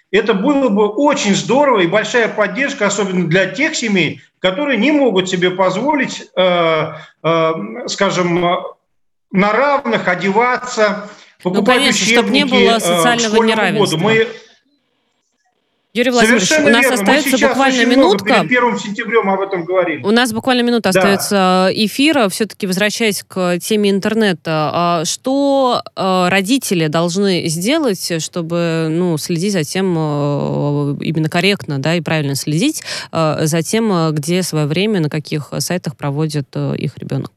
[SPEAKER 7] это было бы очень здорово и большая поддержка, особенно для тех семей, которые не могут себе позволить, э, э, скажем, на равных одеваться, покупать
[SPEAKER 2] ну, конечно, чтобы не было социального неравенства. Мы... Юрий Владимирович,
[SPEAKER 7] Совершенно
[SPEAKER 2] у нас
[SPEAKER 7] верно.
[SPEAKER 2] остается буквально минутка.
[SPEAKER 7] Перед первым сентября мы об этом говорили.
[SPEAKER 2] У нас буквально минута да. остается эфира. Все-таки возвращаясь к теме интернета, что родители должны сделать, чтобы ну, следить за тем, именно корректно, да, и правильно следить за тем, где свое время, на каких сайтах проводит их ребенок?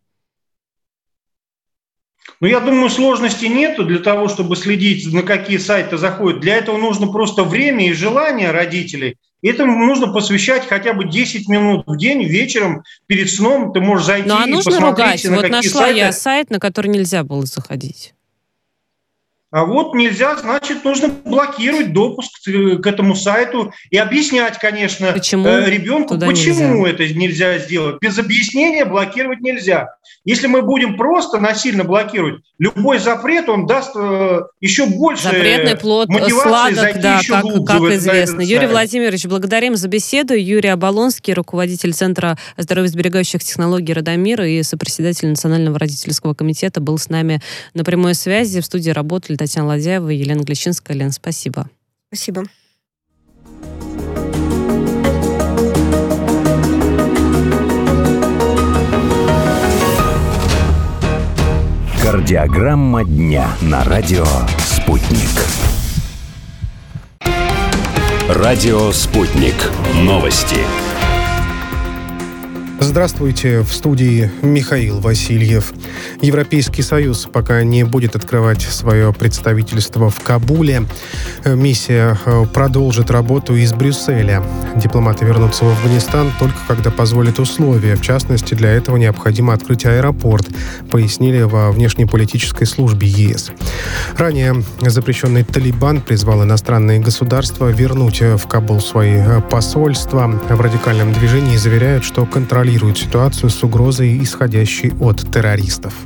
[SPEAKER 7] Ну, я думаю, сложности нету для того, чтобы следить, на какие сайты заходят. Для этого нужно просто время и желание родителей. И этому нужно посвящать хотя бы десять минут в день, вечером, перед сном ты можешь зайти
[SPEAKER 2] ну, а
[SPEAKER 7] и
[SPEAKER 2] нужно
[SPEAKER 7] посмотреть,
[SPEAKER 2] ругать.
[SPEAKER 7] на
[SPEAKER 2] вот
[SPEAKER 7] какие
[SPEAKER 2] нашла
[SPEAKER 7] сайты...
[SPEAKER 2] я сайт, на который нельзя было заходить.
[SPEAKER 7] А вот нельзя, значит, нужно блокировать допуск к этому сайту и объяснять, конечно,
[SPEAKER 2] почему?
[SPEAKER 7] ребенку, Туда почему нельзя. это нельзя сделать. Без объяснения блокировать нельзя. Если мы будем просто насильно блокировать, любой запрет, он даст еще больше
[SPEAKER 2] запретный плод
[SPEAKER 7] мотивации
[SPEAKER 2] сладок,
[SPEAKER 7] зайти
[SPEAKER 2] да,
[SPEAKER 7] еще
[SPEAKER 2] как,
[SPEAKER 7] глубже.
[SPEAKER 2] как
[SPEAKER 7] в
[SPEAKER 2] известно.
[SPEAKER 7] этот
[SPEAKER 2] Юрий
[SPEAKER 7] сайт.
[SPEAKER 2] Владимирович, благодарим за беседу. Юрий Оболонский, руководитель Центра здоровьесберегающих технологий «Радомир» и сопредседатель Национального родительского комитета, был с нами на прямой связи. В студии работали Татьяна Ладяева и Елена Глещинская. Лен, спасибо.
[SPEAKER 3] Спасибо.
[SPEAKER 1] Кардиограмма дня на радио «Спутник». Радио «Спутник». Новости.
[SPEAKER 6] Здравствуйте, в студии Михаил Васильев. Европейский Союз пока не будет открывать свое представительство в Кабуле. Миссия продолжит работу из Брюсселя. Дипломаты вернутся в Афганистан только когда позволят условия. В частности, для этого необходимо открыть аэропорт, пояснили во внешнеполитической службе ЕС. Ранее запрещенный Талибан призвал иностранные государства вернуть в Кабул свои посольства. В радикальном движении заверяют, что контролируют ситуацию с угрозой, исходящей от террористов.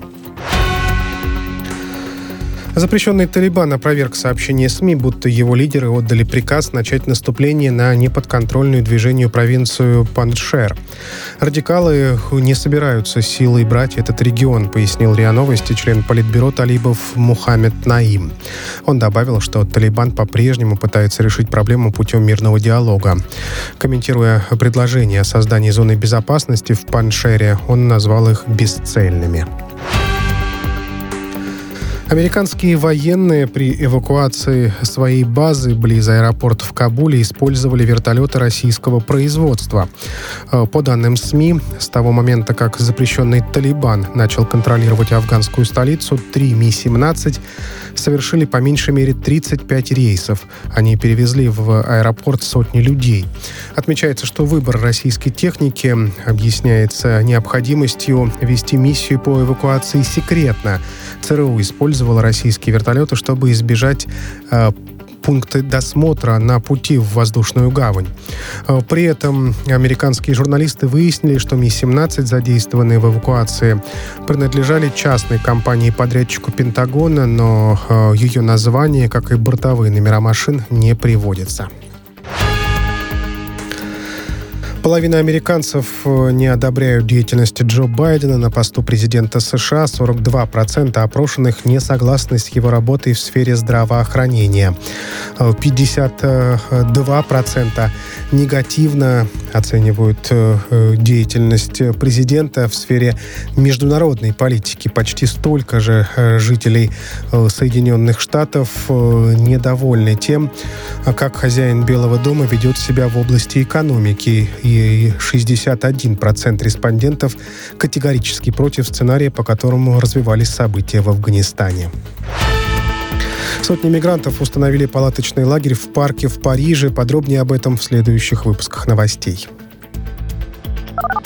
[SPEAKER 6] Запрещенный Талибан опроверг сообщение СМИ, будто его лидеры отдали приказ начать наступление на неподконтрольную движению провинцию Панджшер. Радикалы не собираются силой брать этот регион, пояснил РИА Новости член политбюро талибов Мухаммед Наим. Он добавил, что Талибан по-прежнему пытается решить проблему путем мирного диалога. Комментируя предложение о создании зоны безопасности в Панджшере, он назвал их бесцельными. Американские военные при эвакуации своей базы близ аэропорта в Кабуле использовали вертолеты российского производства. По данным СМИ, с того момента, как запрещенный Талибан начал контролировать афганскую столицу, три Ми семнадцать совершили по меньшей мере тридцать пять рейсов. Они перевезли в аэропорт сотни людей. Отмечается, что выбор российской техники объясняется необходимостью вести миссию по эвакуации секретно. ЦРУ использовала российские вертолеты, чтобы избежать э, пункты досмотра на пути в воздушную гавань. При этом американские журналисты выяснили, что Ми семнадцать, задействованные в эвакуации, принадлежали частной компании-подрядчику Пентагона, но э, ее название, как и бортовые номера машин, не приводятся. Половина американцев не одобряют деятельность Джо Байдена на посту президента США. сорок два процента опрошенных не согласны с его работой в сфере здравоохранения. пятьдесят два процента негативно оценивают деятельность президента в сфере международной политики. Почти столько же жителей Соединенных Штатов недовольны тем, как хозяин Белого дома ведет себя в области экономики. И шестьдесят один процент респондентов категорически против сценария, по которому развивались события в Афганистане. Сотни мигрантов установили палаточный лагерь в парке в Париже. Подробнее об этом в следующих выпусках новостей.